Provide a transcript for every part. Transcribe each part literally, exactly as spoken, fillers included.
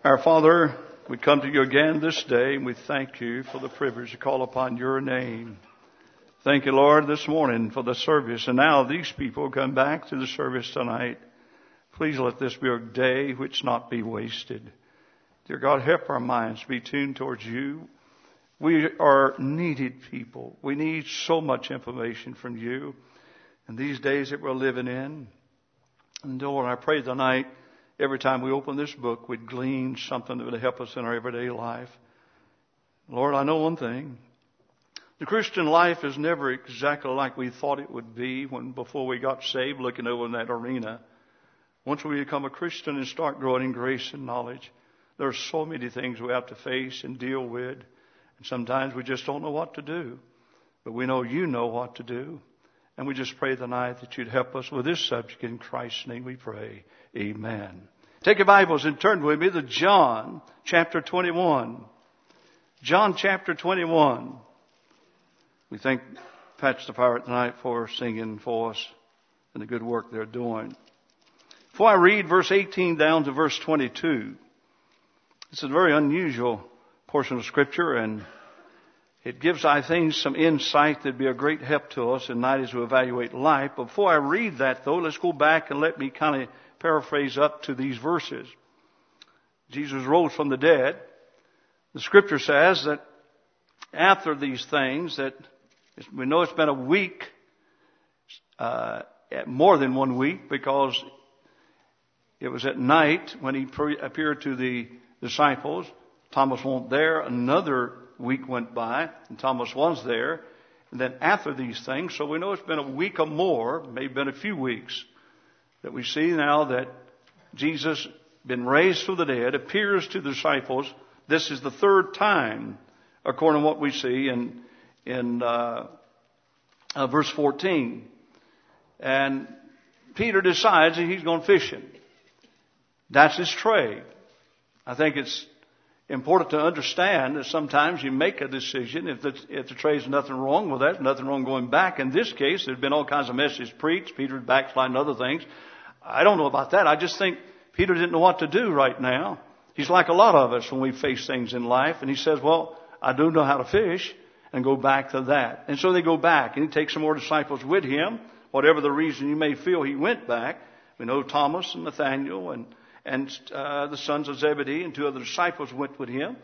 Our Father, we come to you again this day, and we thank you for the privilege to call upon your name. Thank you, Lord, this morning for the service. And now these people come back to the service tonight. Please let this be a day which not be wasted. Dear God, help our minds be tuned towards you. We are needed people. We need so much information from you in these days that we're living in. And Lord, I pray tonight, every time we open this book, we'd glean something that would help us in our everyday life. Lord, I know one thing. The Christian life is never exactly like we thought it would be when before we got saved, looking over in that arena. Once we become a Christian and start growing in grace and knowledge, there are so many things we have to face and deal with. And sometimes we just don't know what to do. But we know you know what to do. And we just pray tonight that you'd help us with this subject. In Christ's name we pray. Amen. Take your Bibles and turn with me to John chapter twenty-one. John chapter twenty-one. We thank Pastor Pirate tonight for singing for us and the good work they're doing. Before I read verse eighteen down to verse twenty-two, it's a very unusual portion of Scripture, and it gives, I think, some insight that'd be a great help to us tonight as we evaluate life. But before I read that, though, let's go back and let me kind of paraphrase up to these verses. Jesus rose from the dead. The Scripture says that after these things, that we know it's been a week, uh, more than one week, because it was at night when he pre- appeared to the disciples. Thomas wasn't there. Another week went by, and Thomas was there. And then after these things, so we know it's been a week or more, maybe been a few weeks, that we see now that Jesus, been raised from the dead, appears to the disciples. This is the third time, according to what we see in in uh, uh, verse fourteen. And Peter decides that he's going fishing. That's his trade. I think it's important to understand that sometimes you make a decision. If the, if the trade's nothing wrong with that, nothing wrong going back. In this case, there's been all kinds of messages preached. Peter's backsliding other things. I don't know about that. I just think Peter didn't know what to do right now. He's like a lot of us when we face things in life. And he says, well, I do know how to fish, and go back to that. And so they go back, and he takes some more disciples with him. Whatever the reason you may feel, he went back. We know Thomas and Nathaniel and And uh, the sons of Zebedee and two other disciples went with him.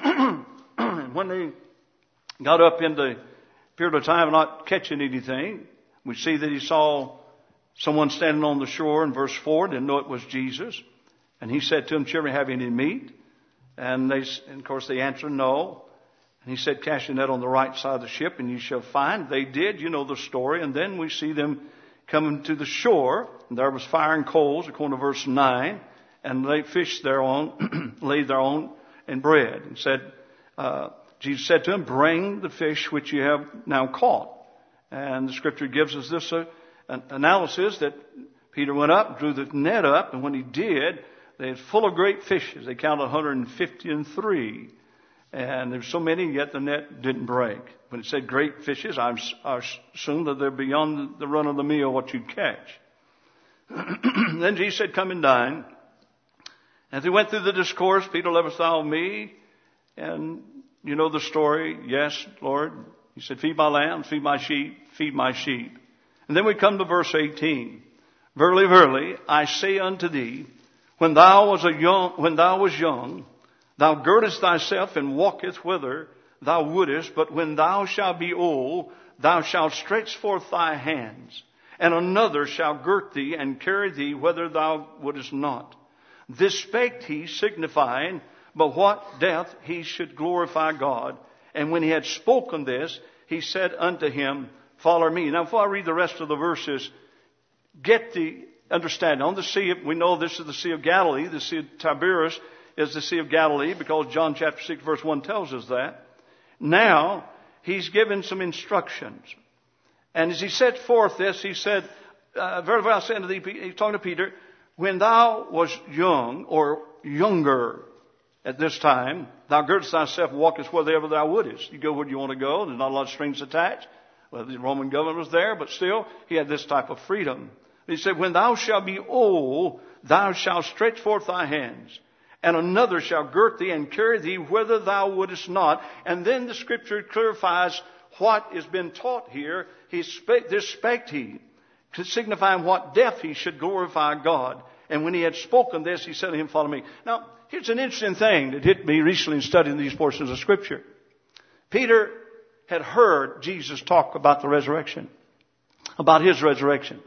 And when they got up in the period of time of not catching anything, we see that he saw someone standing on the shore in verse four, didn't know it was Jesus. And he said to them, children, have any meat? And they, and of course, they answered no. And he said, cast your net on the right side of the ship and you shall find. They did, you know the story. And then we see them coming to the shore. And there was fire and coals, according to verse nine. And laid fish thereon, laid thereon, and bread. And said, uh, Jesus said to him, bring the fish which you have now caught. And the Scripture gives us this uh, an analysis that Peter went up, drew the net up, and when he did, they had full of great fishes. They counted one hundred fifty and three. And there's so many, yet the net didn't break. When it said great fishes, I, I assume that they're beyond the run of the meal what you'd catch. Then Jesus said, come and dine. As he went through the discourse, Peter, lovest thou me? And you know the story. Yes, Lord. He said, feed my lambs, feed my sheep, feed my sheep. And then we come to verse eighteen. Verily, verily, I say unto thee, when thou was a young, when thou was young, thou girdest thyself and walkest whither thou wouldest, but when thou shalt be old, thou shalt stretch forth thy hands, and another shall gird thee and carry thee whither thou wouldest not. This spake he, signifying by what death he should glorify God. And when he had spoken this, he said unto him, follow me. Now, before I read the rest of the verses, get the understanding. On the sea, we know this is the Sea of Galilee. The Sea of Tiberias is the Sea of Galilee because John chapter six verse one tells us that. Now, he's given some instructions. And as he set forth this, he said, uh, very well, I say unto thee, he's talking to Peter, when thou was young or younger at this time, thou girdest thyself and walkest wherever thou wouldest. You go where you want to go. There's not a lot of strings attached. Well, the Roman government was there, but still, he had this type of freedom. He said, when thou shalt be old, thou shalt stretch forth thy hands, and another shall gird thee and carry thee whither thou wouldest not. And then the Scripture clarifies what is being taught here. He spake, this spake he, signifying what death he should glorify God. And when he had spoken this, he said to him, follow me. Now, here's an interesting thing that hit me recently in studying these portions of Scripture. Peter had heard Jesus talk about the resurrection, about his resurrection.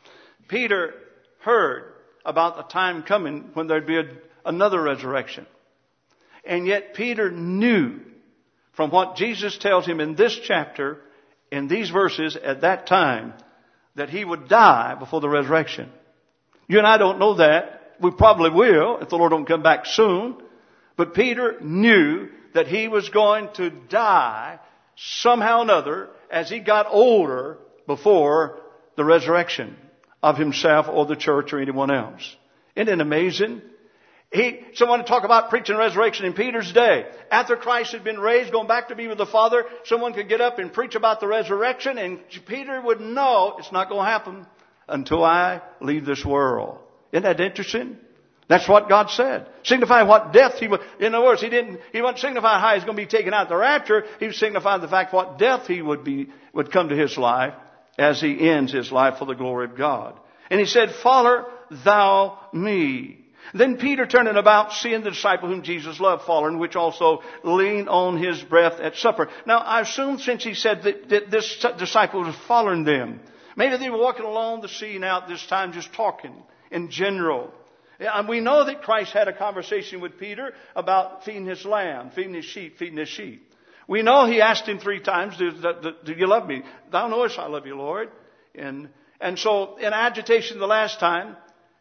Peter heard about the time coming when there'd be a, another resurrection. And yet Peter knew from what Jesus tells him in this chapter, in these verses at that time, that he would die before the resurrection. You and I don't know that. We probably will if the Lord don't come back soon. But Peter knew that he was going to die somehow or another as he got older before the resurrection of himself or the church or anyone else. Isn't it amazing? He, someone talk about preaching resurrection in Peter's day. After Christ had been raised, going back to be with the Father, someone could get up and preach about the resurrection, and Peter would know it's not going to happen until I leave this world. Isn't that interesting? That's what God said. Signifying what death he would, in other words, he didn't, he wasn't signifying how he's going to be taken out at the rapture. He was signifying the fact what death he would be, would come to his life as he ends his life for the glory of God. And he said, follow thou me. Then Peter turning about, seeing the disciple whom Jesus loved following, which also leaned on his breath at supper. Now, I assume since he said that, that this disciple was following them, maybe they were walking along the sea now at this time, just talking in general. And we know that Christ had a conversation with Peter about feeding his lamb, feeding his sheep, feeding his sheep. We know he asked him three times, do, do, do you love me? Thou knowest I love you, Lord. And, and so in agitation the last time,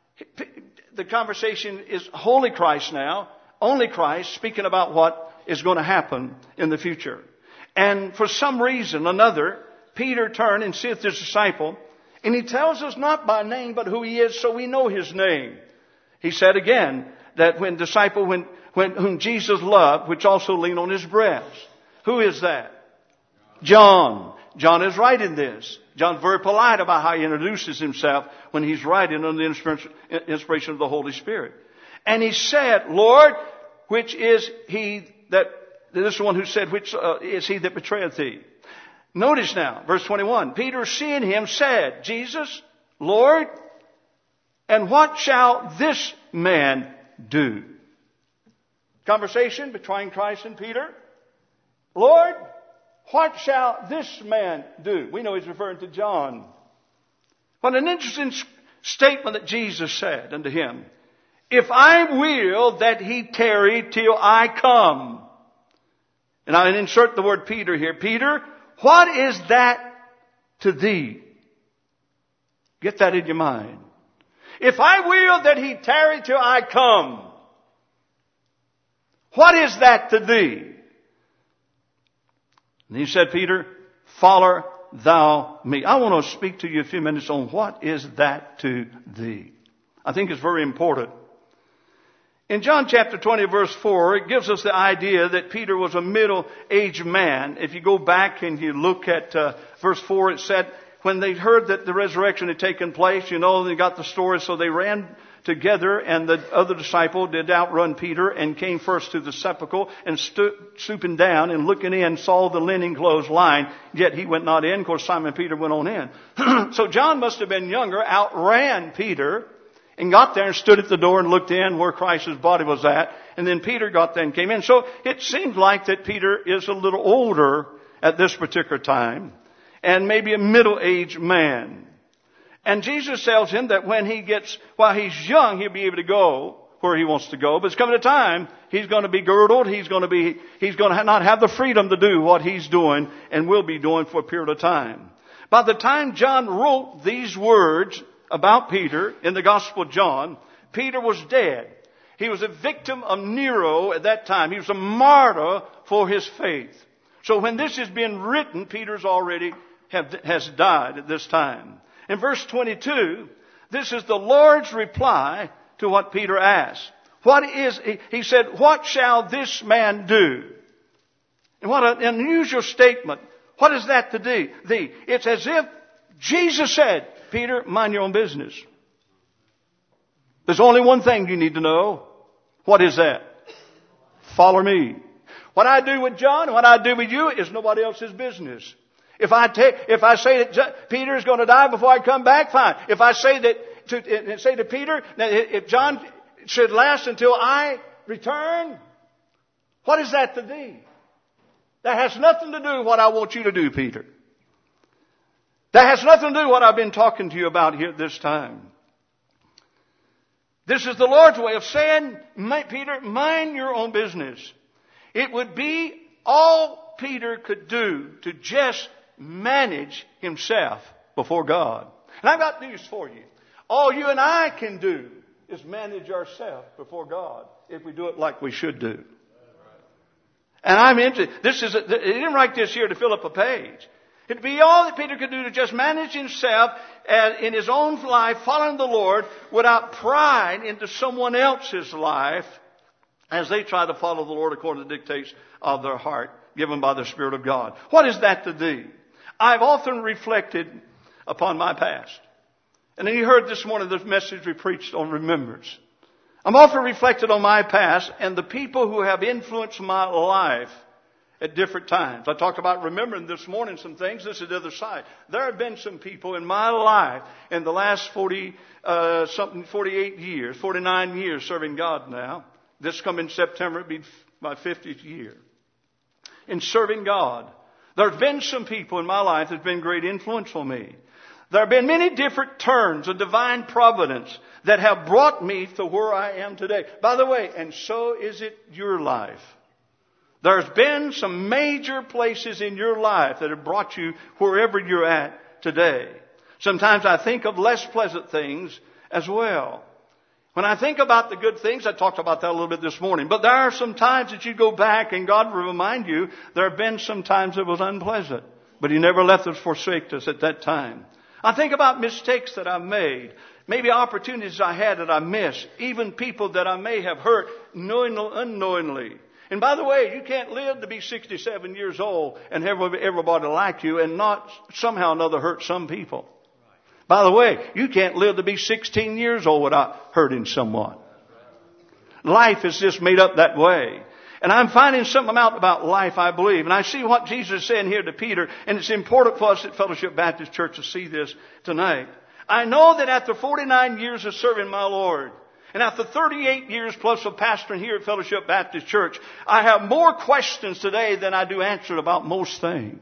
the conversation is wholly Christ now, only Christ, speaking about what is going to happen in the future. And for some reason, another, Peter turned and seeth his disciple, and he tells us not by name, but who he is, so we know his name. He said again that when disciple, when, when whom Jesus loved, which also leaned on his breast. Who is that? John. John is writing this. John's very polite about how he introduces himself when he's writing under the inspiration of the Holy Spirit. And he said, Lord, which is he that, this is the one who said, which uh, is he that betrayeth thee? Notice now, verse twenty-one. Peter, seeing him, said, Jesus, Lord, and what shall this man do? Conversation between Christ and Peter. Lord, what shall this man do? We know he's referring to John. What an interesting statement that Jesus said unto him. If I will that he tarry till I come. And I insert the word Peter here. Peter, what is that to thee? Get that in your mind. If I will that he tarry till I come. What is that to thee? And he said, Peter, follow thou me. I want to speak to you a few minutes on what is that to thee. I think it's very important. In John chapter twenty verse four, it gives us the idea that Peter was a middle-aged man. If you go back and you look at uh, verse four, it said, when they heard that the resurrection had taken place, you know, they got the story, so they ran together, and the other disciple did outrun Peter and came first to the sepulchre, and stood, stooping down and looking in, saw the linen clothes lying, yet he went not in. Of course, Simon Peter went on in. So John must have been younger, outran Peter, and got there and stood at the door and looked in where Christ's body was at, and then Peter got there and came in. So it seems like that Peter is a little older at this particular time, and maybe a middle-aged man. And Jesus tells him that when he gets, while he's young, he'll be able to go where he wants to go. But it's coming a time, he's going to be girdled, he's going to be, he's going to not have the freedom to do what he's doing and will be doing for a period of time. By the time John wrote these words about Peter in the Gospel of John, Peter was dead. He was a victim of Nero at that time. He was a martyr for his faith. So when this is being written, Peter's already have, has died at this time. In verse twenty-two, this is the Lord's reply to what Peter asked. What is, he said, what shall this man do? And what an unusual statement. What is that to thee? thee? It's as if Jesus said, Peter, mind your own business. There's only one thing you need to know. What is that? Follow me. What I do with John and what I do with you is nobody else's business. If I take, if I say that Peter is going to die before I come back, fine. If I say that to say to Peter that if John should last until I return, what is that to thee? That has nothing to do with what I want you to do, Peter. That has nothing to do with what I've been talking to you about here at this time. This is the Lord's way of saying, Peter, mind your own business. It would be all Peter could do to just manage himself before God. And I've got news for you. All you and I can do is manage ourselves before God if we do it like we should do. And I'm into this. Is a, he didn't write this here to fill up a page. It'd be all that Peter could do to just manage himself and in his own life, following the Lord, without prying into someone else's life as they try to follow the Lord according to the dictates of their heart, given by the Spirit of God. What is that to thee? I've often reflected upon my past. And then you heard this morning the message we preached on remembrance. I'm often reflected on my past and the people who have influenced my life at different times. I talked about remembering this morning some things. This is the other side. There have been some people in my life in the last forty, uh, something, forty-eight years, forty-nine years serving God now. This coming September will be my fiftieth year. In serving God, there have been some people in my life that have been great influence on me. There have been many different turns of divine providence that have brought me to where I am today. By the way, and so is it your life. There's been some major places in your life that have brought you wherever you're at today. Sometimes I think of less pleasant things as well. When I think about the good things, I talked about that a little bit this morning. But there are some times that you go back and God will remind you there have been some times it was unpleasant. But He never left us, forsake us at that time. I think about mistakes that I've made. Maybe opportunities I had that I missed. Even people that I may have hurt knowingly or unknowingly. And by the way, you can't live to be sixty-seven years old and have everybody like you and not somehow or another hurt some people. By the way, you can't live to be sixteen years old without hurting someone. Life is just made up that way. And I'm finding something out about life, I believe. And I see what Jesus is saying here to Peter. And it's important for us at Fellowship Baptist Church to see this tonight. I know that after forty-nine years of serving my Lord, and after thirty-eight years plus of pastoring here at Fellowship Baptist Church, I have more questions today than I do answers about most things.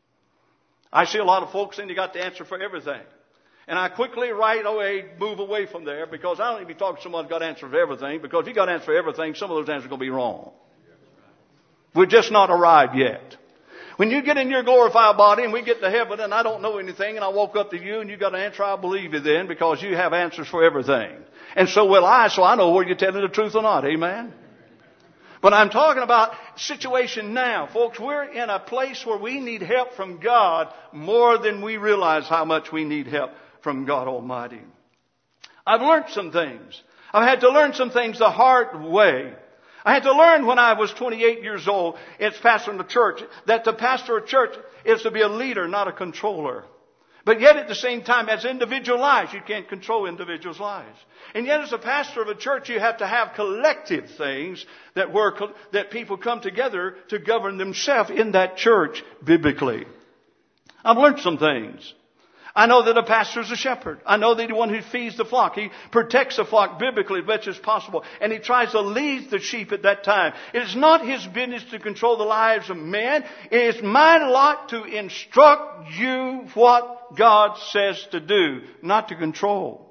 I see a lot of folks saying you got the answer for everything. And I quickly right away move away from there because I don't need to be talking to someone who's got an answer for everything, because if you got an answer for everything, some of those answers are going to be wrong. We're just not arrived yet. When you get in your glorified body and we get to heaven and I don't know anything and I walk up to you and you got an answer, I'll believe you then, because you have answers for everything. And so will I, so I know whether you're telling the truth or not. Amen? But I'm talking about situation now. Folks, we're in a place where we need help from God more than we realize how much we need help from God Almighty. I've learned some things. I've had to learn some things the hard way. I had to learn when I was twenty-eight years old, it's pastoring the church, that to pastor a church is to be a leader, not a controller. But yet at the same time, as individual lives, you can't control individuals' lives. And yet as a pastor of a church, you have to have collective things that work, that people come together to govern themselves in that church biblically. I've learned some things. I know that a pastor is a shepherd. I know that he's the one who feeds the flock. He protects the flock biblically as much as possible. And he tries to lead the sheep at that time. It is not his business to control the lives of men. It is my lot to instruct you what God says to do, not to control.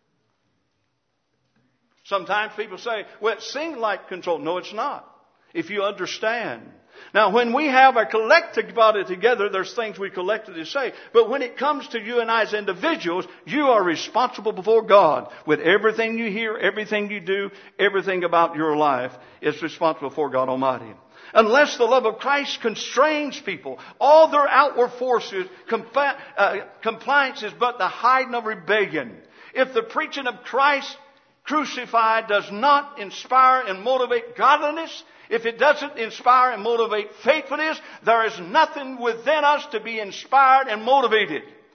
Sometimes people say, well, it seems like control. No, it's not. If you understand. Now, when we have a collective body together, there's things we collectively say. But when it comes to you and I as individuals, you are responsible before God. With everything you hear, everything you do, everything about your life is responsible before God Almighty. Unless the love of Christ constrains people, all their outward forces, compli- uh, compliance is but the hiding of rebellion. If the preaching of Christ crucified does not inspire and motivate godliness, if it doesn't inspire and motivate faithfulness, there is nothing within us to be inspired and motivated.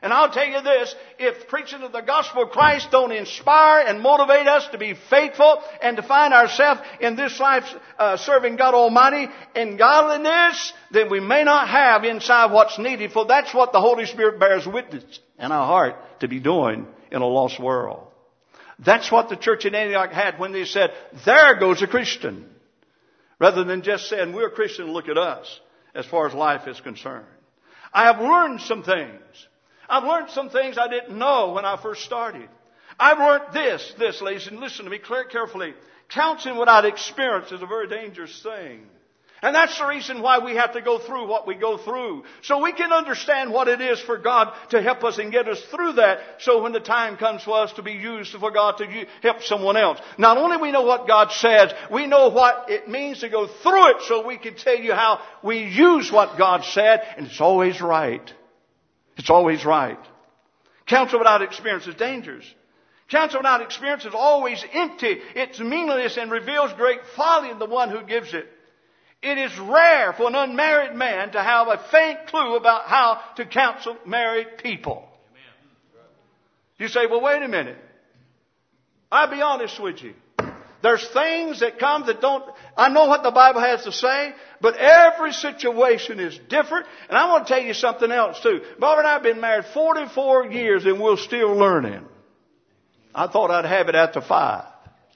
And I'll tell you this, if preaching of the gospel of Christ don't inspire and motivate us to be faithful and to find ourselves in this life uh, serving God Almighty in godliness, then we may not have inside what's needed. For that's what the Holy Spirit bears witness in our heart to be doing in a lost world. That's what the church in Antioch had when they said, there goes a Christian. Rather than just saying, we're a Christian, look at us, as far as life is concerned. I have learned some things. I've learned some things I didn't know when I first started. I've learned this, this, ladies, and listen to me carefully. Counseling without experience is a very dangerous thing. And that's the reason why we have to go through what we go through. So we can understand what it is for God to help us and get us through that. So when the time comes for us to be used for God to help someone else. Not only we know what God says, we know what it means to go through it so we can tell you how we use what God said. And it's always right. It's always right. Counsel without experience is dangerous. Counsel without experience is always empty. It's meaningless and reveals great folly in the one who gives it. It is rare for an unmarried man to have a faint clue about how to counsel married people. You say, well, wait a minute. I'll be honest with you. There's things that come that don't, I know what the Bible has to say, but every situation is different. And I want to tell you something else too. Barbara and I have been married forty-four years and we're still learning. I thought I'd have it after five.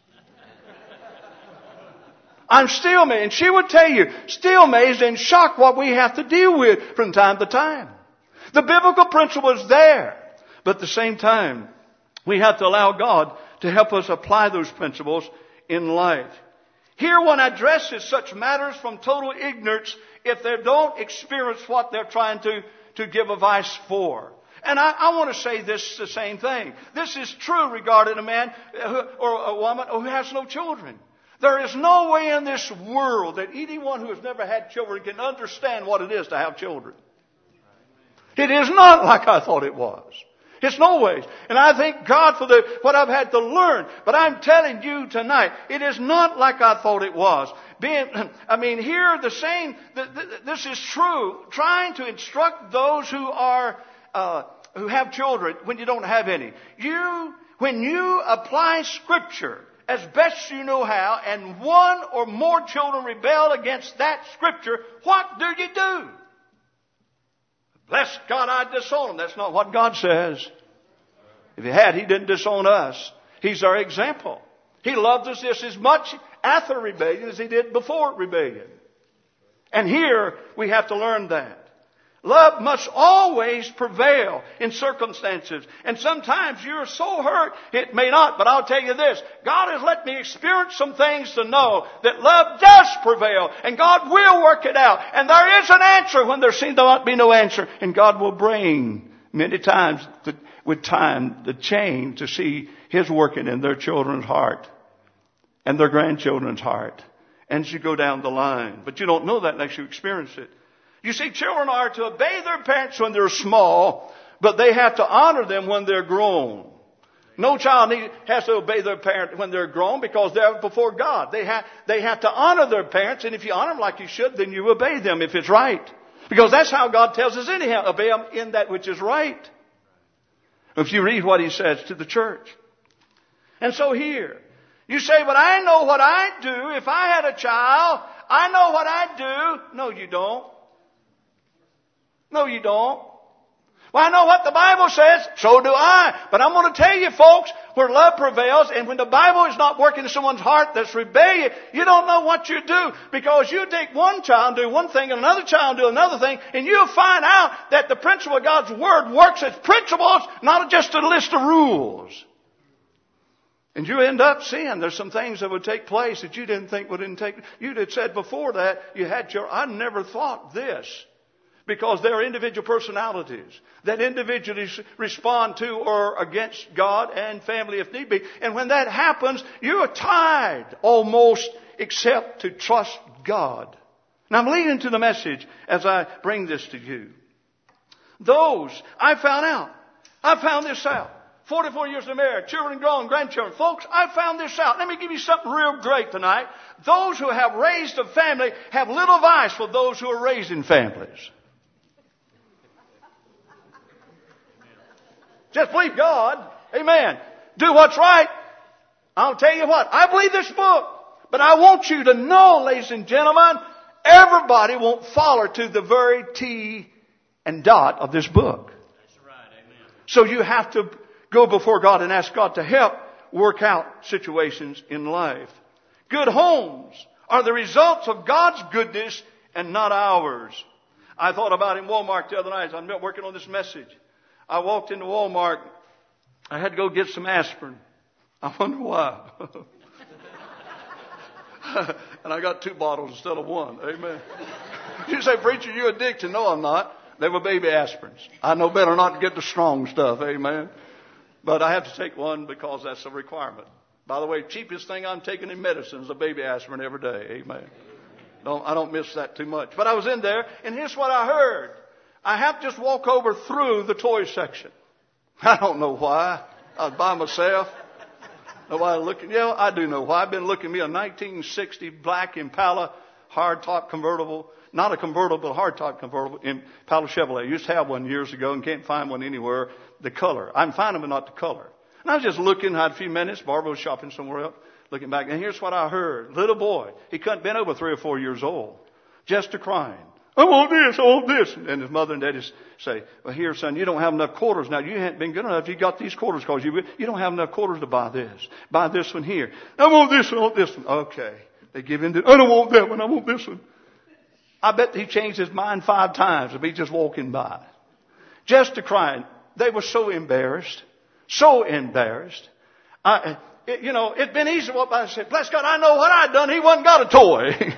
I'm still amazed, and she would tell you, still amazed and shocked what we have to deal with from time to time. The biblical principle is there, but at the same time, we have to allow God to help us apply those principles in life. Here one addresses such matters from total ignorance if they don't experience what they're trying to, to give advice for. And I, I want to say this the same thing. This is true regarding a man who, or a woman who has no children. There is no way in this world that anyone who has never had children can understand what it is to have children. It is not like I thought it was. It's no ways. And I thank God for the, what I've had to learn. But I'm telling you tonight, it is not like I thought it was. Being, I mean, here the same, this is true. Trying to instruct those who are, uh, who have children when you don't have any. You, when you apply Scripture as best you know how, and one or more children rebel against that Scripture, what do you do? Bless God, I disown them. That's not what God says. If He had, He didn't disown us. He's our example. He loved us just as much after rebellion as He did before rebellion. And here we have to learn that. Love must always prevail in circumstances. And sometimes you're so hurt, it may not. But I'll tell you this. God has let me experience some things to know that love does prevail. And God will work it out. And there is an answer when there seems to not be no answer. And God will bring many times the, with time the change to see His working in their children's heart and their grandchildren's heart. And as you go down the line. But you don't know that unless you experience it. You see, children are to obey their parents when they're small, but they have to honor them when they're grown. No child need, has to obey their parent when they're grown because they're before God. They have, they have to honor their parents, and if you honor them like you should, then you obey them if it's right. Because that's how God tells us anyhow, obey them in that which is right. If you read what He says to the church. And so here, you say, but I know what I'd do if I had a child. I know what I'd do. No, you don't. No, you don't. Well, I know what the Bible says. So do I. But I'm going to tell you, folks, where love prevails and when the Bible is not working in someone's heart that's rebellion, you don't know what you do. Because you take one child and do one thing and another child and do another thing, and you'll find out that the principle of God's Word works as principles, not just a list of rules. And you end up seeing there's some things that would take place that you didn't think would take. You'd had said before that you had your, I never thought this. Because there are individual personalities that individually respond to or against God and family if need be. And when that happens, you are tied almost except to trust God. Now I'm leading to the message as I bring this to you. Those, I found out. I found this out. forty-four years of marriage, children grown, grandchildren. Folks, I found this out. Let me give you something real great tonight. Those who have raised a family have little advice for those who are raising families. Just believe God. Amen. Do what's right. I'll tell you what, I believe this book. But I want you to know, ladies and gentlemen, everybody won't follow to the very T and dot of this book. That's right. Amen. So you have to go before God and ask God to help work out situations in life. Good homes are the results of God's goodness and not ours. I thought about in Walmart the other night as I'm working on this message. I walked into Walmart. I had to go get some aspirin. I wonder why. And I got two bottles instead of one. Amen. You say, preacher, you addicted. No, I'm not. They were baby aspirins. I know better not to get the strong stuff. Amen. But I have to take one because that's a requirement. By the way, cheapest thing I'm taking in medicine is a baby aspirin every day. Amen. Don't, I don't miss that too much. But I was in there, and here's what I heard. I have to just walk over through the toy section. I don't know why. I was by myself. Nobody looking. Yeah, I do know why. I've been looking at me a nineteen sixty black Impala hardtop convertible. Not a convertible, but a hardtop convertible. Impala Chevrolet. I used to have one years ago and can't find one anywhere. The color. I can find them, but not the color. And I was just looking. I had a few minutes. Barbara was shopping somewhere else. Looking back. And here's what I heard. Little boy. He couldn't have been over three or four years old. Just a crying. I want this, I want this. And his mother and daddy say, well, here, son, you don't have enough quarters. Now, you haven't been good enough. You got these quarters because you, you don't have enough quarters to buy this. Buy this one here. I want this one, I want this one. Okay. They give in to, I don't want that one, I want this one. I bet he changed his mind five times if he just walking by. Just a crying. They were so embarrassed. So embarrassed. I, it, you know, it'd been easy to walk by and say, bless God, I know what I'd done. He wasn't got a toy.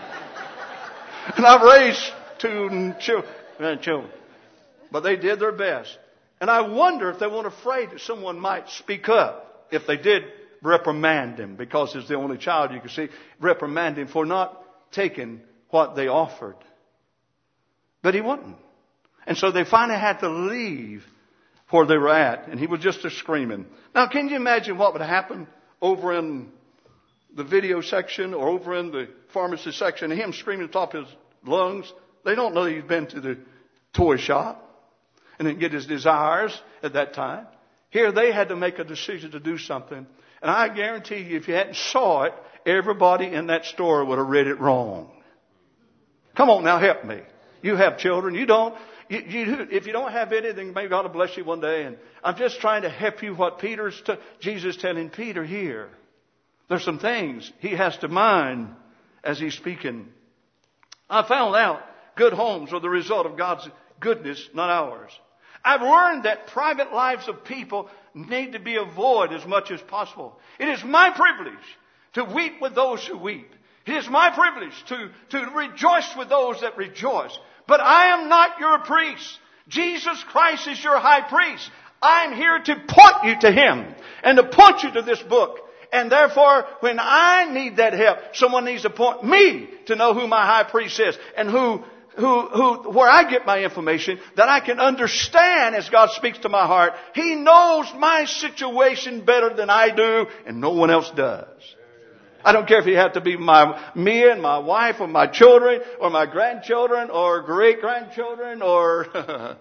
And I've raised two children. But they did their best. And I wonder if they weren't afraid that someone might speak up if they did reprimand him, because it's the only child you can see, reprimand him for not taking what they offered. But he wouldn't. And so they finally had to leave where they were at. And he was just a screaming. Now, can you imagine what would happen over in the video section or over in the pharmacy section, and him screaming at the top of his lungs? They don't know he's been to the toy shop and didn't get his desires at that time. Here they had to make a decision to do something. And I guarantee you, if you hadn't saw it, everybody in that store would have read it wrong. Come on now, help me. You have children. You don't. You, you, if you don't have anything, maybe God will bless you one day. And I'm just trying to help you what Peter's t- Jesus telling Peter here. There's some things he has to mind as he's speaking. I found out good homes are the result of God's goodness, not ours. I've learned that private lives of people need to be avoided as much as possible. It is my privilege to weep with those who weep. It is my privilege to, to rejoice with those that rejoice. But I am not your priest. Jesus Christ is your high priest. I'm here to point you to Him and to point you to this book. And therefore, when I need that help, someone needs to point me to know who my high priest is and who, who, who, where I get my information, that I can understand as God speaks to my heart. He knows my situation better than I do, and no one else does. I don't care if you have to be my, me and my wife or my children or my grandchildren or great-grandchildren or...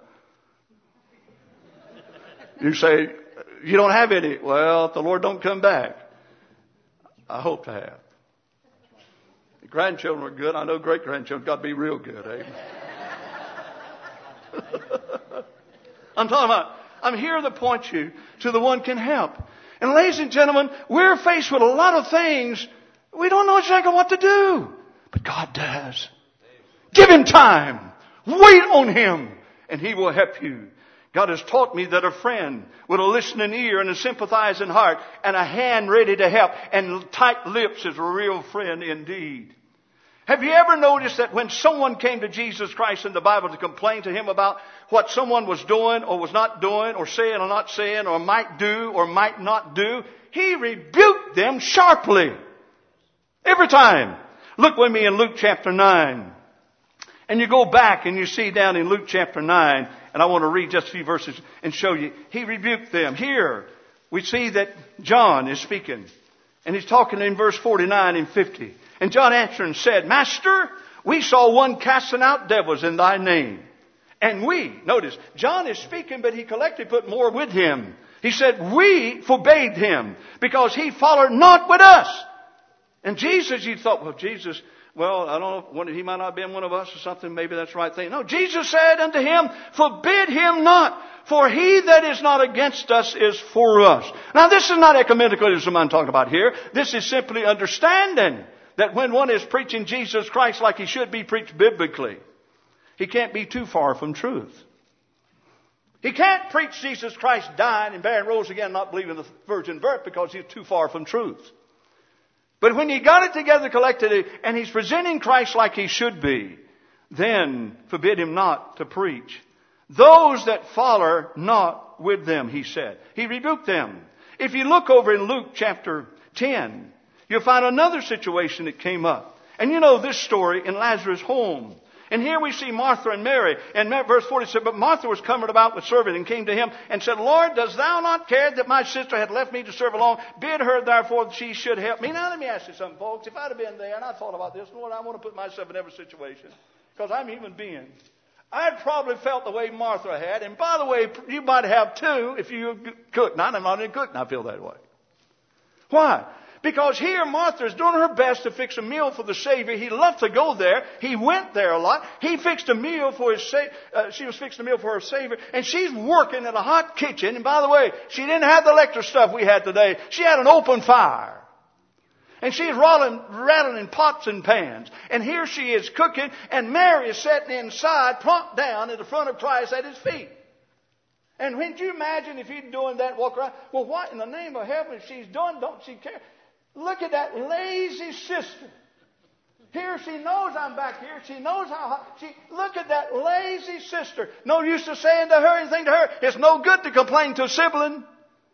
You say, you don't have any. Well, if the Lord don't come back, I hope to have. The grandchildren are good. I know great-grandchildren got to be real good. Amen. I'm talking about, I'm here to point you to the one can help. And ladies and gentlemen, we're faced with a lot of things. We don't know exactly what to do. But God does. Give Him time. Wait on Him. And He will help you. God has taught me that a friend with a listening ear and a sympathizing heart and a hand ready to help and tight lips is a real friend indeed. Have you ever noticed that when someone came to Jesus Christ in the Bible to complain to Him about what someone was doing or was not doing or saying or not saying or might do or might not do, He rebuked them sharply. Every time. Look with me in Luke chapter nine. And you go back and you see down in Luke chapter nine, and I want to read just a few verses and show you. He rebuked them. Here we see that John is speaking. And he's talking in verse forty-nine and fifty. And John answered and said, Master, we saw one casting out devils in thy name, And we, notice, John is speaking, but he collectively put more with him. He said, we forbade him because he followed not with us. And Jesus, you thought, well, Jesus, well, I don't know, he might not have been one of us or something. Maybe that's the right thing. No, Jesus said unto him, forbid him not, for he that is not against us is for us. Now, this is not ecumenicalism I'm talking about here. This is simply understanding that when one is preaching Jesus Christ like he should be preached biblically, he can't be too far from truth. He can't preach Jesus Christ dying and buried and rose again, not believing the virgin birth, because he's too far from truth. But when you got it together collectively and he's presenting Christ like he should be, then forbid him not to preach. Those that follow not with them, he said. He rebuked them. If you look over in Luke chapter ten, you'll find another situation that came up. And you know this story in Lazarus' home. And here we see Martha and Mary. And verse forty said, but Martha was cumbered about with serving and came to him and said, Lord, dost thou not care that my sister had left me to serve alone? Bid her therefore that she should help me. Now let me ask you something, folks. If I'd have been there and I thought about this, Lord, I want to put myself in every situation because I'm a human being. I'd probably felt the way Martha had. And by the way, you might have too if you cook. Now, I'm not even cook and I feel that way. Why? Because here Martha is doing her best to fix a meal for the Savior. He loved to go there. He went there a lot. He fixed a meal for his Savior. Uh, she was fixing a meal for her Savior. And she's working in a hot kitchen. And by the way, she didn't have the electric stuff we had today. She had an open fire. And she's rattling, rattling in pots and pans. And here she is cooking. And Mary is sitting inside, plumped down in the front of Christ at his feet. And when you imagine if he's doing that, walk around, well, what in the name of heaven she's doing? Don't she care? Look at that lazy sister. Here she knows I'm back here. She knows how hot. She, look at that lazy sister. No use to saying to her anything to her. It's no good to complain to a sibling.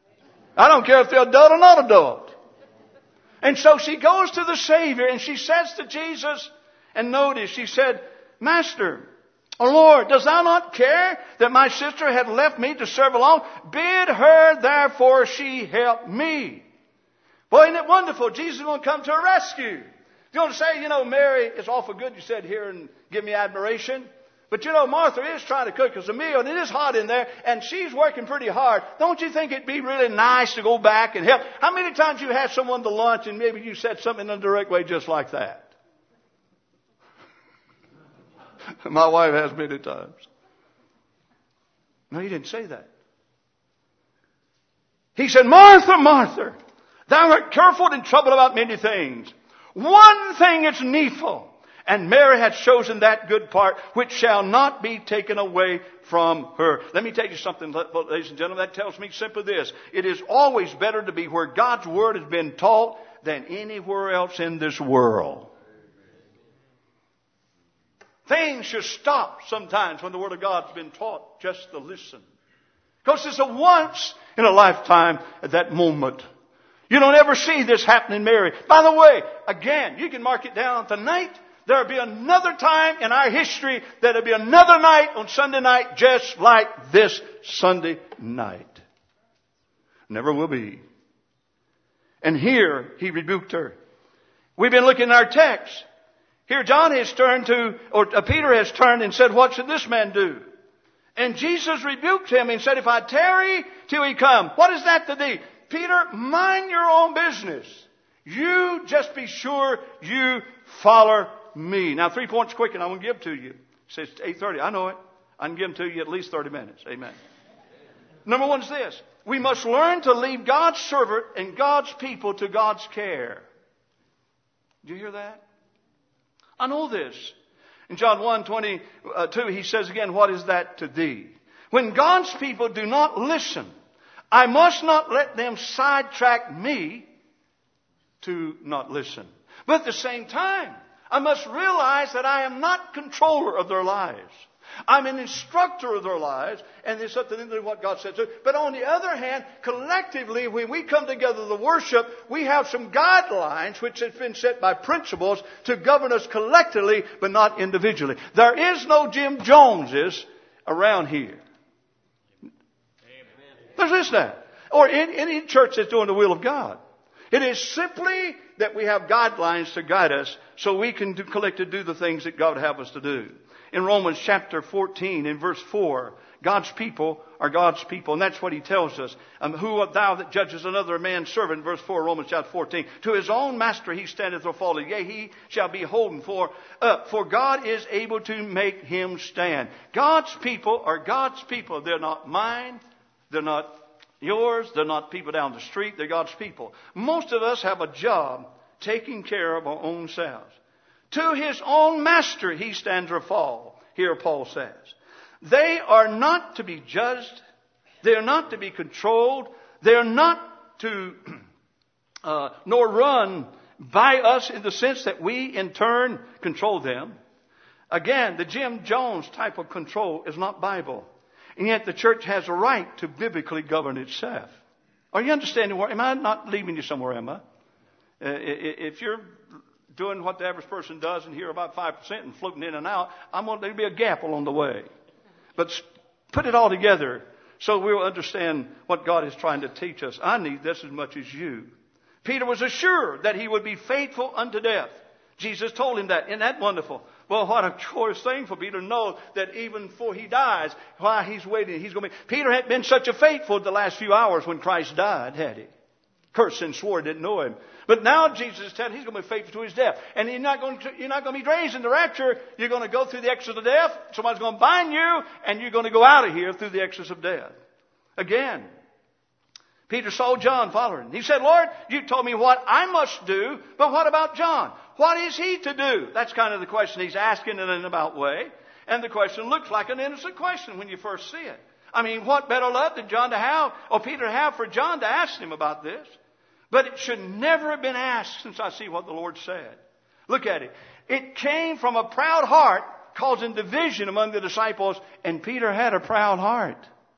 I don't care if they're adult or not adult. And so she goes to the Savior and she says to Jesus, and notice she said, Master, O Lord, dost thou not care that my sister had left me to serve alone? Bid her therefore she help me. Boy, isn't it wonderful? Jesus is going to come to her rescue. You're going to say, you know, Mary, it's awful good you said here and give me admiration. But you know, Martha is trying to cook us a meal and it is hot in there and she's working pretty hard. Don't you think it'd be really nice to go back and help? How many times you had someone to lunch and maybe you said something in a direct way just like that? My wife has many times. No, he didn't say that. He said, Martha, Martha, thou art careful and troubled about many things. One thing is needful. And Mary hath chosen that good part which shall not be taken away from her. Let me tell you something, ladies and gentlemen. That tells me simply this. It is always better to be where God's Word has been taught than anywhere else in this world. Things should stop sometimes when the Word of God's been taught just to listen. Because it's a once in a lifetime at that moment. You don't ever see this happening, Mary. By the way, again, you can mark it down tonight. There'll be another time in our history that there'll be another night on Sunday night just like this Sunday night. Never will be. And here he rebuked her. We've been looking at our text. Here John has turned to, or uh, Peter has turned and said, what should this man do? And Jesus rebuked him and said, if I tarry till he come, what is that to thee? Peter, mind your own business. You just be sure you follow me. Now, three points quick, and I will give to you. It says eight thirty. I know it. I can give them to you at least thirty minutes. Amen. Number one is this. We must learn to leave God's servant and God's people to God's care. Do you hear that? I know this. In John one twenty-two, he says again, what is that to thee? When God's people do not listen, I must not let them sidetrack me to not listen. But at the same time, I must realize that I am not controller of their lives. I'm an instructor of their lives, and it's up to them to do what God said to. But on the other hand, collectively, when we come together to worship, we have some guidelines which have been set by principles to govern us collectively, but not individually. There is no Jim Joneses around here. There's this now. Or in any church that's doing the will of God. It is simply that we have guidelines to guide us so we can do, collectively do the things that God would have us to do. in Romans chapter fourteen in verse four. God's people are God's people, and that's what he tells us. Um, Who art thou that judges another man's servant? Verse four, Romans chapter fourteen. To his own master he standeth or falleth, yea, he shall be holden for up. For God is able to make him stand. God's people are God's people. They're not mine. They're not yours. They're not people down the street. They're God's people. Most of us have a job taking care of our own selves. To his own master he stands or fall. Here Paul says. They are not to be judged. They are not to be controlled. They are not to, uh, nor run by us in the sense that we in turn control them. Again, the Jim Jones type of control is not Bible. And yet the church has a right to biblically govern itself. Are you understanding? Where, am I not leaving you somewhere, am I? Uh, if you're doing what the average person does and here about five percent and floating in and out, I'm going, there'll be a gap along the way. But put it all together so we'll understand what God is trying to teach us. I need this as much as you. Peter was assured that he would be faithful unto death. Jesus told him that. Isn't that wonderful? Well, what a joyous thing for Peter to know that even before he dies, while he's waiting, he's going to be... Peter had been such a faithful the last few hours when Christ died, had he? Cursed and swore, didn't know him. But now Jesus is telling him he's going to be faithful to his death. And you're not going to, you're not going to be raised in the rapture. You're going to go through the exodus of death. Somebody's going to bind you, and you're going to go out of here through the exodus of death. Again, Peter saw John following. He said, Lord, you told me what I must do, but what about John? What is he to do? That's kind of the question he's asking in an about way. And the question looks like an innocent question when you first see it. I mean, what better love did John to have, or Peter to have for John to ask him about this? But it should never have been asked since I see what the Lord said. Look at it. It came from a proud heart causing division among the disciples, and Peter had a proud heart.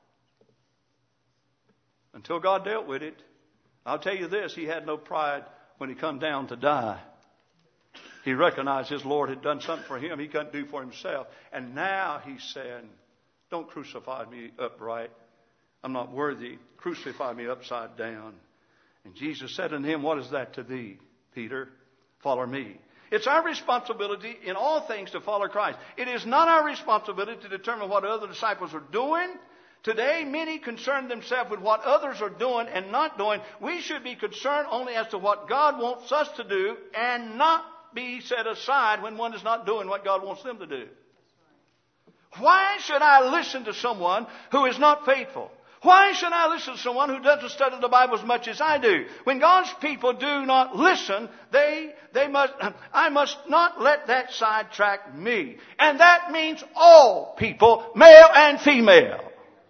Until God dealt with it. I'll tell you this, he had no pride when he come down to die. He recognized his Lord had done something for him he couldn't do for himself. And now he's saying, don't crucify me upright. I'm not worthy. Crucify me upside down. And Jesus said unto him, what is that to thee, Peter? Follow me. It's our responsibility in all things to follow Christ. It is not our responsibility to determine what other disciples are doing. Today, many concern themselves with what others are doing and not doing. We should be concerned only as to what God wants us to do and not be set aside when one is not doing what God wants them to do. Why should I listen to someone who is not faithful? Why should I listen to someone who doesn't study the Bible as much as I do? When God's people do not listen, they, they must, I must not let that sidetrack me. And that means all people, male and female.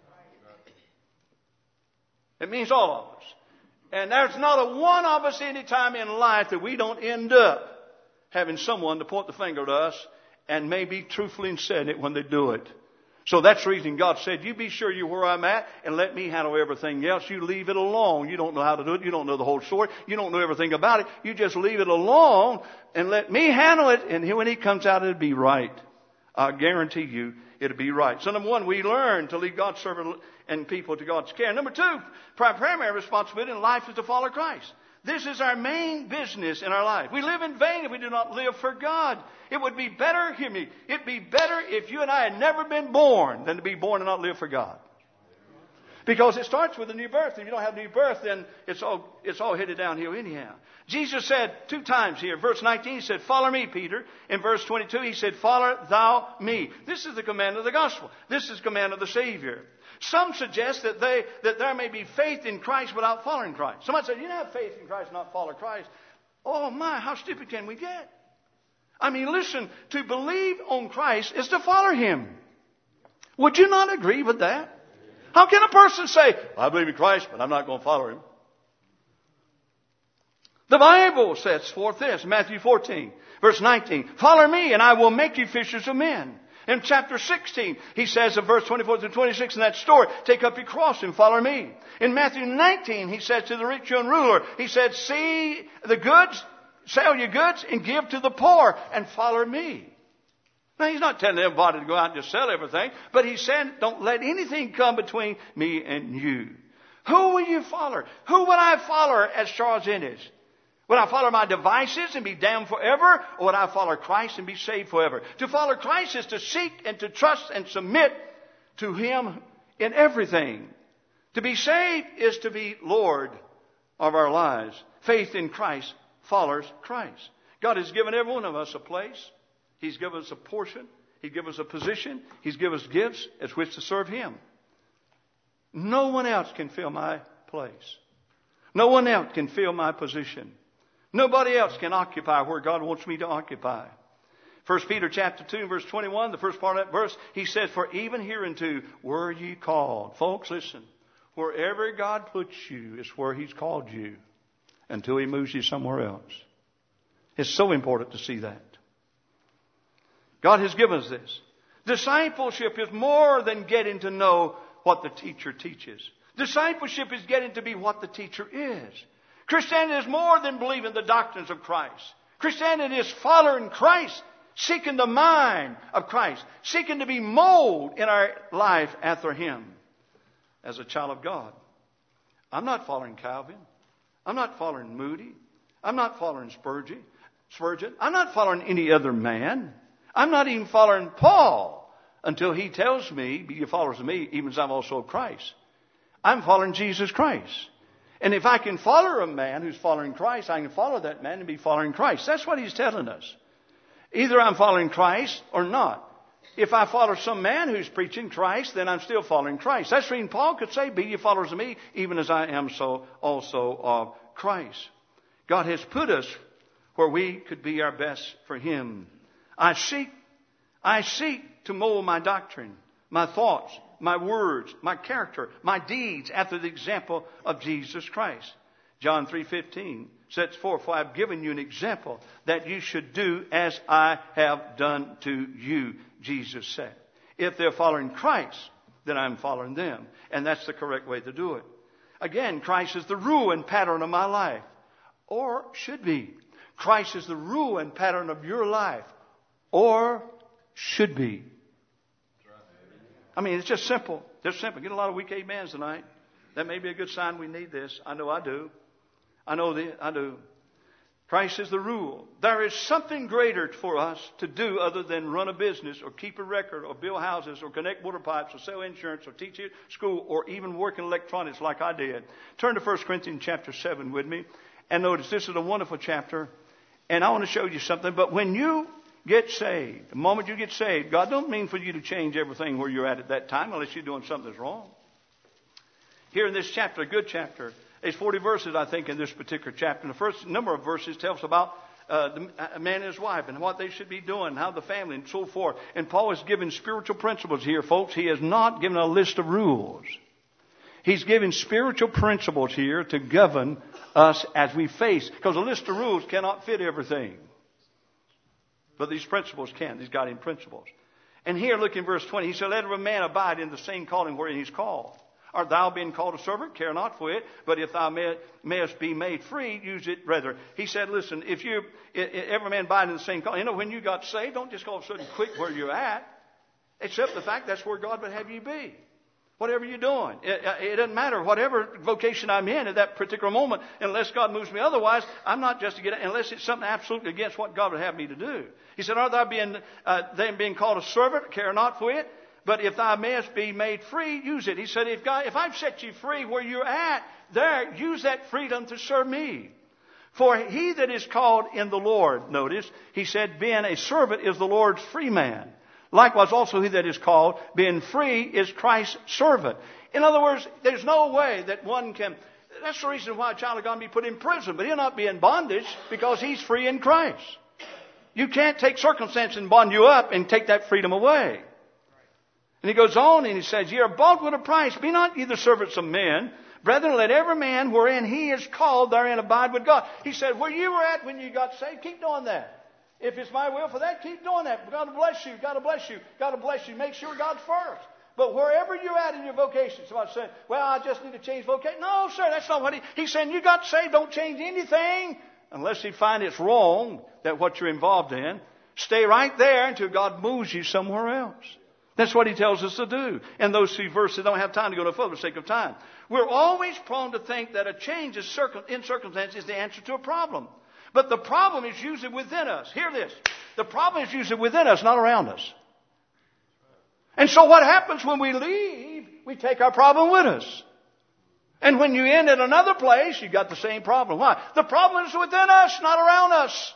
It means all of us. And there's not a one of us any time in life that we don't end up having someone to point the finger at us and maybe truthfully saying it when they do it. So that's the reason God said, you be sure you're where I'm at and let me handle everything else. You leave it alone. You don't know how to do it. You don't know the whole story. You don't know everything about it. You just leave it alone and let me handle it. And when he comes out, it'll be right. I guarantee you it'll be right. So number one, we learn to lead God's servant and people to God's care. Number two, primary responsibility in life is to follow Christ. This is our main business in our life. We live in vain if we do not live for God. It would be better, hear me, it'd be better if you and I had never been born than to be born and not live for God. Because it starts with a new birth. If you don't have a new birth, then it's all, it's all headed downhill anyhow. Jesus said two times here, verse nineteen, he said, follow me, Peter. In verse twenty-two, he said, follow thou me. This is the command of the gospel. This is the command of the Savior. Some suggest that they that there may be faith in Christ without following Christ. Somebody said, you don't have faith in Christ and not follow Christ. Oh my, how stupid can we get? I mean, listen, to believe on Christ is to follow Him. Would you not agree with that? How can a person say, I believe in Christ, but I'm not going to follow Him? The Bible sets forth this, Matthew fourteen, verse nineteen. Follow me and I will make you fishers of men. In chapter sixteen, he says in verse twenty-four to twenty-six in that story, take up your cross and follow me. In Matthew nineteen, he says to the rich young ruler, he said, see the goods, sell your goods and give to the poor and follow me. Now, he's not telling everybody to go out and just sell everything, but he's saying, don't let anything come between me and you. Who will you follow? Who will I follow as Charles Ennis? Would I follow my devices and be damned forever? Or would I follow Christ and be saved forever? To follow Christ is to seek and to trust and submit to Him in everything. To be saved is to be Lord of our lives. Faith in Christ follows Christ. God has given every one of us a place. He's given us a portion. He's given us a position. He's given us gifts as which to serve Him. No one else can fill my place. No one else can fill my position. Nobody else can occupy where God wants me to occupy. First Peter chapter two, verse twenty-one, the first part of that verse, he says, for even hereunto were ye called. Folks, listen. Wherever God puts you is where He's called you until He moves you somewhere else. It's so important to see that. God has given us this. Discipleship is more than getting to know what the teacher teaches. Discipleship is getting to be what the teacher is. Christianity is more than believing the doctrines of Christ. Christianity is following Christ, seeking the mind of Christ, seeking to be molded in our life after Him as a child of God. I'm not following Calvin. I'm not following Moody. I'm not following Spurgeon. Spurgeon. I'm not following any other man. I'm not even following Paul until he tells me, be ye followers of me, even as I'm also of Christ. I'm following Jesus Christ. And if I can follow a man who's following Christ, I can follow that man and be following Christ. That's what he's telling us. Either I'm following Christ or not. If I follow some man who's preaching Christ, then I'm still following Christ. That's the reason Paul could say, be ye followers of me, even as I am so also of Christ. God has put us where we could be our best for Him. I seek, I seek to mold my doctrine, my thoughts, my words, my character, my deeds after the example of Jesus Christ. John three fifteen sets forth, for I have given you an example that you should do as I have done to you, Jesus said. If they're following Christ, then I'm following them. And that's the correct way to do it. Again, Christ is the rule and pattern of my life. Or should be. Christ is the rule and pattern of your life. Or should be. I mean, it's just simple. Just simple. Get a lot of weak amens tonight. That may be a good sign we need this. I know I do. I know the, I do. Christ is the rule. There is something greater for us to do other than run a business or keep a record or build houses or connect water pipes or sell insurance or teach at school or even work in electronics like I did. Turn to First Corinthians chapter seven with me. And notice this is a wonderful chapter. And I want to show you something. But when you get saved, the moment you get saved, God don't mean for you to change everything where you're at at that time unless you're doing something that's wrong. Here in this chapter, a good chapter, there's forty verses, I think, in this particular chapter. And the first number of verses tells about uh, the a man and his wife and what they should be doing, how the family and so forth. And Paul is giving spiritual principles here, folks. He has not given a list of rules. He's giving spiritual principles here to govern us as we face. Because a list of rules cannot fit everything. But these principles can. These guiding principles. And here, look in verse twenty. He said, let every man abide in the same calling wherein he's called. Art thou being called a servant? Care not for it. But if thou may, mayest be made free, use it rather. He said, listen, if you, every man abide in the same calling. You know, when you got saved, don't just all of a sudden quit where you're at. Except the fact that's where God would have you be. Whatever you're doing. It, it doesn't matter. Whatever vocation I'm in at that particular moment, unless God moves me otherwise, I'm not just to get, unless it's something absolutely against what God would have me to do. He said, art thou being, uh, then being called a servant? Care not for it. But if thou mayest be made free, use it. He said, if God, if I've set you free where you're at, there, use that freedom to serve me. For he that is called in the Lord, notice, he said, being a servant is the Lord's free man. Likewise also he that is called, being free, is Christ's servant. In other words, there's no way that one can, that's the reason why a child of God can be put in prison, but he'll not be in bondage because he's free in Christ. You can't take circumstance and bond you up and take that freedom away. And he goes on and he says, ye are bought with a price. Be not ye the servants of men. Brethren, let every man wherein he is called therein abide with God. He said, where you were at when you got saved, keep doing that. If it's my will for that, keep doing that. God will bless you. God will bless you. God will bless you. Make sure God's first. But wherever you're at in your vocation, somebody said, well, I just need to change vocation. No, sir, that's not what he, he's saying. You got saved, don't change anything unless you find it's wrong that what you're involved in. Stay right there until God moves you somewhere else. That's what he tells us to do. And those three verses, I don't have time to go no further for the sake of time. We're always prone to think that a change in circumstance is the answer to a problem. But the problem is usually within us. Hear this. The problem is usually within us, not around us. And so what happens when we leave, we take our problem with us. And when you end at another place, you got the same problem. Why? The problem is within us, not around us.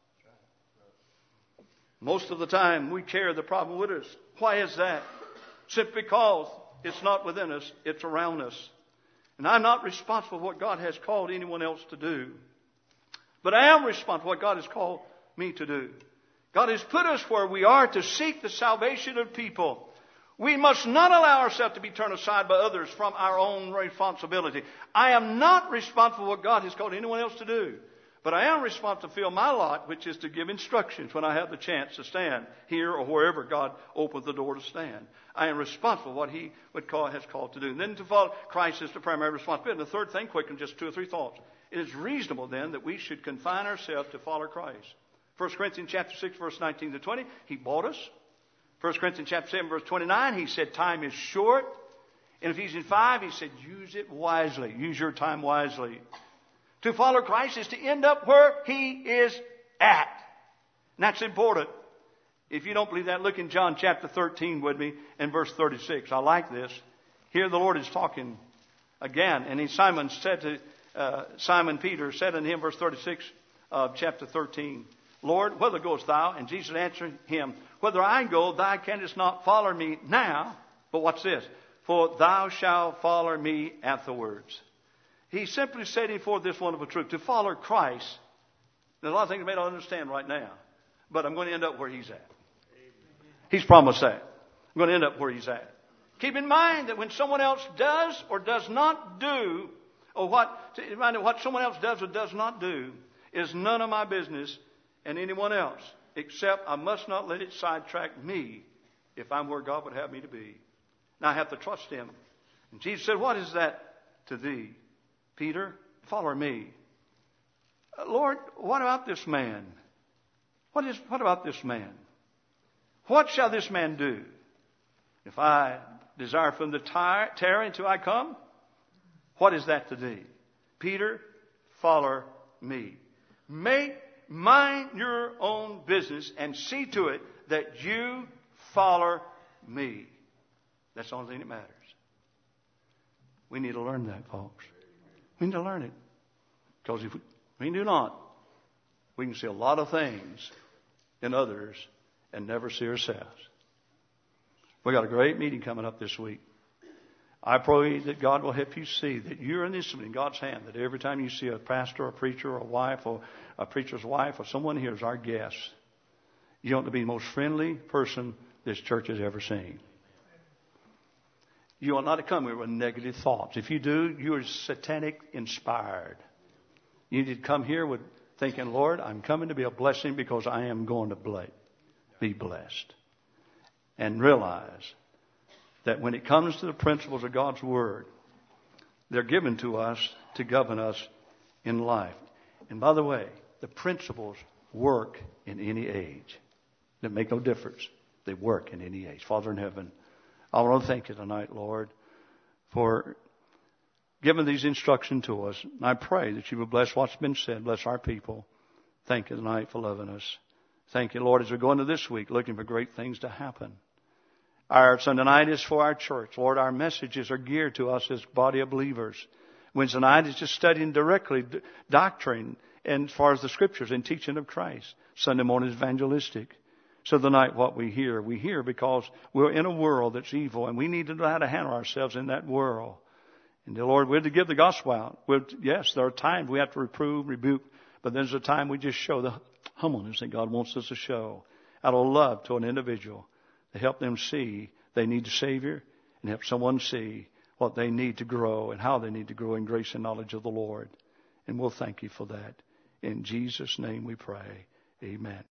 Most of the time, we carry the problem with us. Why is that? Simply because it's not within us, it's around us. And I'm not responsible for what God has called anyone else to do. But I am responsible for what God has called me to do. God has put us where we are to seek the salvation of people. We must not allow ourselves to be turned aside by others from our own responsibility. I am not responsible for what God has called anyone else to do. But I am responsible to fill my lot, which is to give instructions when I have the chance to stand here or wherever God opens the door to stand. I am responsible for what He would call, has called to do. And then to follow Christ is the primary responsibility. And the third thing, quick, and just two or three thoughts. It is reasonable then that we should confine ourselves to follow Christ. First Corinthians chapter six, verse nineteen to twenty, He bought us. First Corinthians chapter seven, verse twenty-nine, He said time is short. In Ephesians five, He said use it wisely. Use your time wisely. To follow Christ is to end up where He is at. And that's important. If you don't believe that, look in John chapter thirteen with me and verse thirty-six. I like this. Here the Lord is talking again. And he, Simon said to, uh, Simon Peter said unto Him, verse thirty-six of chapter thirteen, Lord, whither goest Thou? And Jesus answered him, Whither I go, Thou canst not follow me now. But what's this? For Thou shalt follow me afterwards. He simply setting forth this wonderful truth. To follow Christ. There's a lot of things I may not understand right now. But I'm going to end up where He's at. He's promised that. I'm going to end up where He's at. Keep in mind that when someone else does or does not do, or what, what someone else does or does not do, is none of my business and anyone else. Except I must not let it sidetrack me if I'm where God would have me to be. Now I have to trust Him. And Jesus said, what is that to thee? Peter, follow me. Lord, what about this man? What is, what about this man? What shall this man do? If I desire for him to tarry until I come, what is that to thee? Peter, follow me. Make mind your own business and see to it that you follow me. That's the only thing that matters. We need to learn that, folks. We need to learn it. Because if we do not, we can see a lot of things in others and never see ourselves. We've got a great meeting coming up this week. I pray that God will help you see that you're an instrument in God's hand, that every time you see a pastor, a preacher, or a wife, or a preacher's wife, or someone here as our guest, you ought to be the most friendly person this church has ever seen. You ought not to come here with negative thoughts. If you do, you are satanic inspired. You need to come here with thinking, Lord, I'm coming to be a blessing because I am going to be blessed. And realize that when it comes to the principles of God's Word, they're given to us to govern us in life. And by the way, the principles work in any age. They make no difference. They work in any age. Father in heaven, I want to thank You tonight, Lord, for giving these instructions to us. And I pray that You will bless what's been said. Bless our people. Thank You tonight for loving us. Thank You, Lord, as we go into this week looking for great things to happen. Our Sunday night is for our church. Lord, our messages are geared to us as body of believers. Wednesday night is just studying directly doctrine and as far as the Scriptures and teaching of Christ. Sunday morning is evangelistic. So the night what we hear, we hear because we're in a world that's evil and we need to know how to handle ourselves in that world. And the Lord, we're to give the gospel out. We're to, yes, there are times we have to reprove, rebuke, but there's a time we just show the humbleness that God wants us to show out of love to an individual to help them see they need a Savior and help someone see what they need to grow and how they need to grow in grace and knowledge of the Lord. And we'll thank You for that. In Jesus' name we pray. Amen.